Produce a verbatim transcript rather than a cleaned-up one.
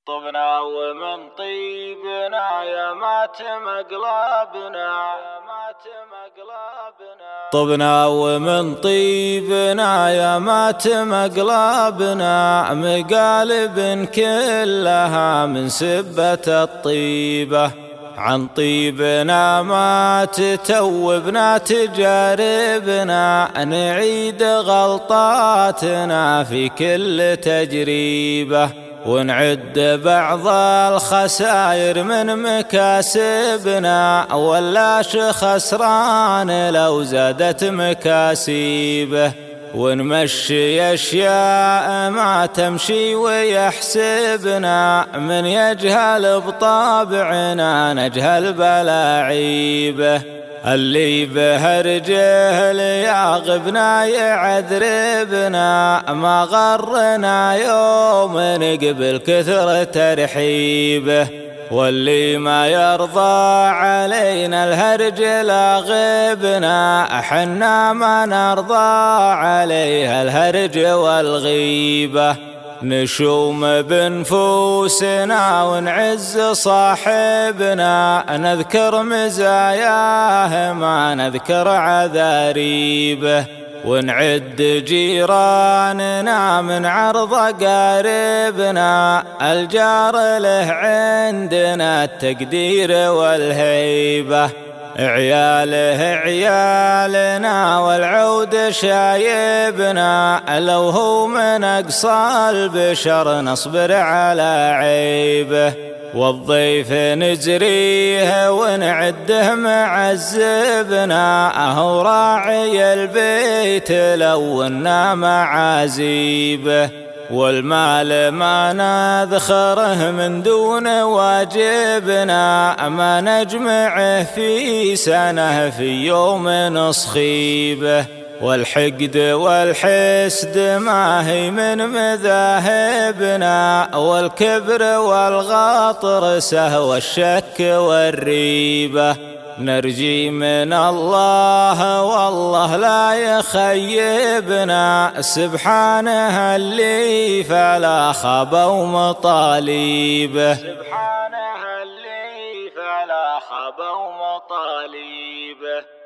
طبنا ومن طيبنا يا ماتم أقلابنا، طبنا ومن طيبنا يا ماتم أقلابنا، مقالب كلها من سبة الطيبة. عن طيبنا ما تتوبنا تجاربنا، نعيد غلطاتنا في كل تجريبة، ونعد بعض الخسائر من مكاسبنا، ولاش خسران لو زادت مكاسيبه، ونمشي أشياء ما تمشي ويحسبنا، من يجهل بطابعنا نجهل بلاعيبه، اللي بهرجه لياغبنا يعذربنا، ما غرنا يوم قبل كثر ترحيبه، واللي ما يرضى علينا الهرج لاغبنا، حنا ما نرضى عليها الهرج والغيبة، نشوم بنفوسنا ونعز صاحبنا، نذكر مزاياه ما نذكر عذاريبه، ونعد جيراننا من عرض قاربنا، الجار له عندنا التقدير والهيبة، عياله عيالنا والعود شايبنا، لو هو من أقصى البشر نصبر على عيبه، والضيف نجريه ونعده معذبنا، أهو راعي البيت لو إنا معازيبه، والمال ما نذخره من دون واجبنا، ما نجمعه في سنة في يوم نصخيبه، والحقد والحسد ما هي من مذاهبنا، والكبر والغطر سهو الشك والريبة، نرجي من الله والله لا يخيبنا، سبحانه اللي فلا خبوا مطالبه، سبحانه اللي فلا خبوا مطالبه.